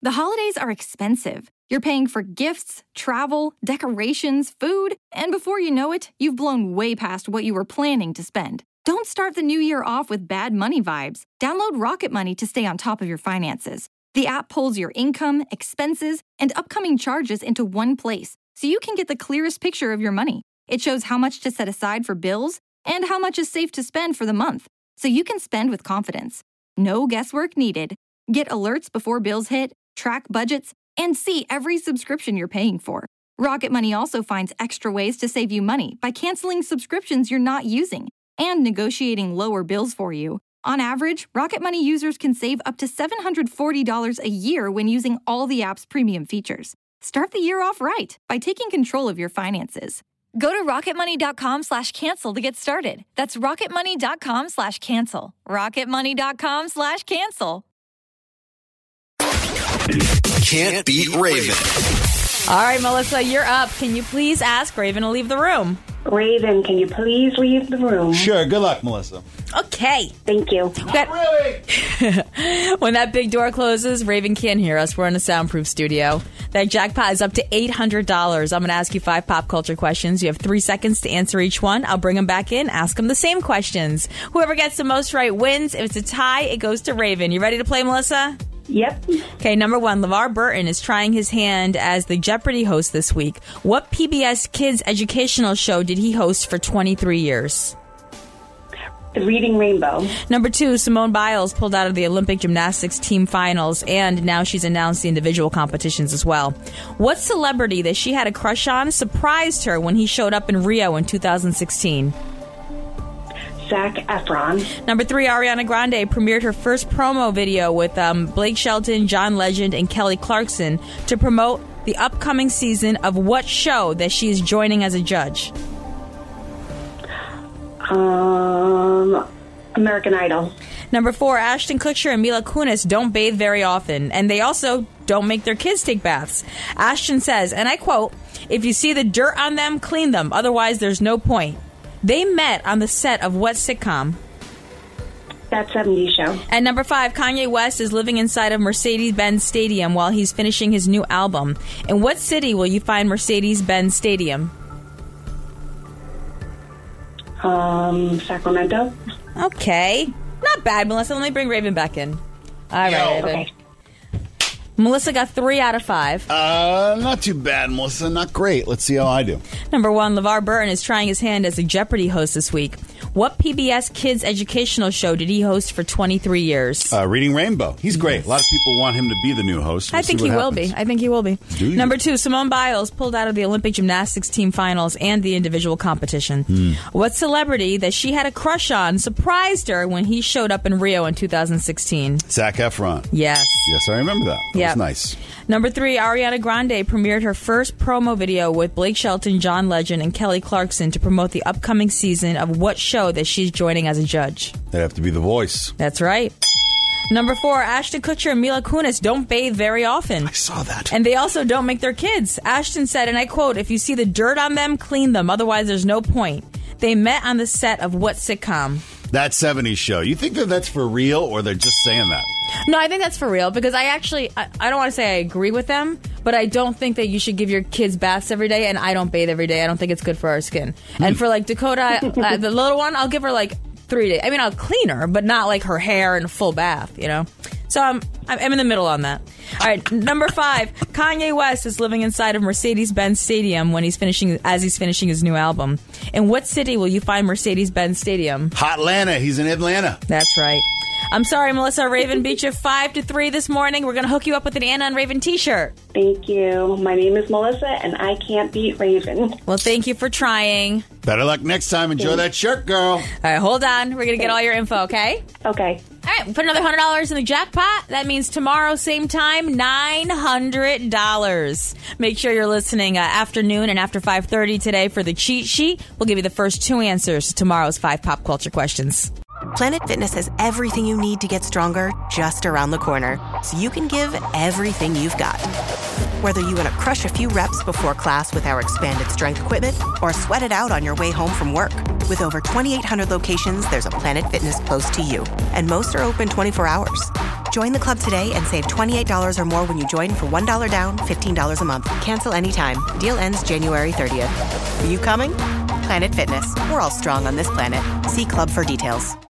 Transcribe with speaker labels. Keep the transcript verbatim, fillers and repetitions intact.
Speaker 1: The holidays are expensive. You're paying for gifts, travel, decorations, food, and before you know it, you've blown way past what you were planning to spend. Don't start the new year off with bad money vibes. Download Rocket Money to stay on top of your finances. The app pulls your income, expenses, and upcoming charges into one place, so you can get the clearest picture of your money. It shows how much to set aside for bills and how much is safe to spend for the month, so you can spend with confidence. No guesswork needed. Get alerts before bills hit, track budgets, and see every subscription you're paying for. Rocket Money also finds extra ways to save you money by canceling subscriptions you're not using and negotiating lower bills for you. On average, Rocket Money users can save up to seven hundred forty dollars a year when using all the app's premium features. Start the year off right by taking control of your finances. Go to rocketmoney.com slash cancel to get started. That's rocketmoney.com slash cancel. rocketmoney.com slash cancel.
Speaker 2: Can't beat Raven.
Speaker 3: All right, Melissa, you're up. Can you please ask Raven to leave the room?
Speaker 4: Raven, can you please leave the room?
Speaker 5: Sure. Good luck, Melissa.
Speaker 3: Okay.
Speaker 4: Thank you.
Speaker 5: Not really.
Speaker 3: When that big door closes, Raven can't hear us. We're in a soundproof studio. That jackpot is up to eight hundred dollars. I'm going to ask you five pop culture questions. You have three seconds to answer each one. I'll bring them back in, ask them the same questions. Whoever gets the most right wins. If it's a tie, it goes to Raven. You ready to play, Melissa?
Speaker 4: Yep.
Speaker 3: Okay, number one, LeVar Burton is trying his hand as the Jeopardy host this week. What P B S Kids educational show did he host for twenty-three years?
Speaker 4: Reading Rainbow.
Speaker 3: Number two, Simone Biles pulled out of the Olympic gymnastics team finals, and now she's announced the individual competitions as well. What celebrity that she had a crush on surprised her when he showed up in Rio in two thousand sixteen?
Speaker 4: Zac Efron.
Speaker 3: Number three, Ariana Grande premiered her first promo video with um, Blake Shelton, John Legend, and Kelly Clarkson to promote the upcoming season of what show that she is joining as a judge?
Speaker 4: Um, American Idol.
Speaker 3: Number four, Ashton Kutcher and Mila Kunis don't bathe very often, and they also don't make their kids take baths. Ashton says, and I quote, "If you see the dirt on them, clean them. Otherwise, there's no point." They met on the set of what sitcom?
Speaker 4: That seventies Show.
Speaker 3: And number five, Kanye West is living inside of Mercedes-Benz Stadium while he's finishing his new album. In what city will you find Mercedes-Benz Stadium?
Speaker 4: Um, Sacramento.
Speaker 3: Okay. Not bad, Melissa. Let me bring Raven back in. All right,
Speaker 5: Yo.
Speaker 3: Raven.
Speaker 4: Okay.
Speaker 3: Melissa got three out of five.
Speaker 5: Uh, not too bad, Melissa. Not great. Let's see how I do.
Speaker 3: Number one, LeVar Burton is trying his hand as a Jeopardy host this week. What P B S Kids educational show did he host for twenty-three years?
Speaker 5: Uh, Reading Rainbow. He's great. A lot of people want him to be the new host. We'll
Speaker 3: I think
Speaker 5: see
Speaker 3: he
Speaker 5: what
Speaker 3: will
Speaker 5: happens.
Speaker 3: be. I think he will be.
Speaker 5: Do you?
Speaker 3: Number two, Simone Biles pulled out of the Olympic gymnastics team finals and the individual competition.
Speaker 5: Hmm.
Speaker 3: What celebrity that she had a crush on surprised her when he showed up in Rio in two thousand sixteen?
Speaker 5: Zac Efron.
Speaker 3: Yes.
Speaker 5: Yes, I remember that. That
Speaker 3: Yep.
Speaker 5: was nice.
Speaker 3: Number three, Ariana Grande premiered her first promo video with Blake Shelton, John Legend, and Kelly Clarkson to promote the upcoming season of what show that she's joining as a judge?
Speaker 5: They'd have to be The Voice.
Speaker 3: That's right. Number four, Ashton Kutcher and Mila Kunis don't bathe very often.
Speaker 5: I saw that.
Speaker 3: And they also don't make their kids. Ashton said, and I quote, "If you see the dirt on them, clean them. Otherwise, there's no point." They met on the set of what sitcom?
Speaker 5: That seventies show. You think that that's for real, or they're just saying that?
Speaker 3: No, I think that's for real, because I actually, I, I don't want to say I agree with them, but I don't think that you should give your kids baths every day, and I don't bathe every day. I don't think it's good for our skin. And for, like, Dakota, uh, the little one, I'll give her, like, three days. I mean, I'll clean her, but not, like, her hair in a full bath, you know? So I'm, I'm in the middle on that. All right, number five, Kanye West is living inside of Mercedes-Benz Stadium when he's finishing, as he's finishing his new album. In what city will you find Mercedes-Benz Stadium?
Speaker 5: Hotlanta. He's in Atlanta.
Speaker 3: That's right. I'm sorry, Melissa. Raven beat you five to three this morning. We're going to hook you up with an Anna and Raven T-shirt.
Speaker 4: Thank you. My name is Melissa, and I can't beat Raven.
Speaker 3: Well, thank you for trying.
Speaker 5: Better luck next time. Enjoy that shirt, girl.
Speaker 3: All right, hold on. We're going to get all your info, okay?
Speaker 4: Okay.
Speaker 3: All right, we put another one hundred dollars in the jackpot. That means tomorrow, same time, nine hundred dollars. Make sure you're listening uh, afternoon and after five thirty today for the cheat sheet. We'll give you the first two answers to tomorrow's five pop culture questions.
Speaker 6: Planet Fitness has everything you need to get stronger just around the corner, so you can give everything you've got. Whether you want to crush a few reps before class with our expanded strength equipment or sweat it out on your way home from work. With over twenty-eight hundred locations, there's a Planet Fitness close to you, and most are open twenty-four hours. Join the club today and save twenty-eight dollars or more when you join for one dollar down, fifteen dollars a month. Cancel anytime. Deal ends January thirtieth. Are you coming? Planet Fitness. We're all strong on this planet. See club for details.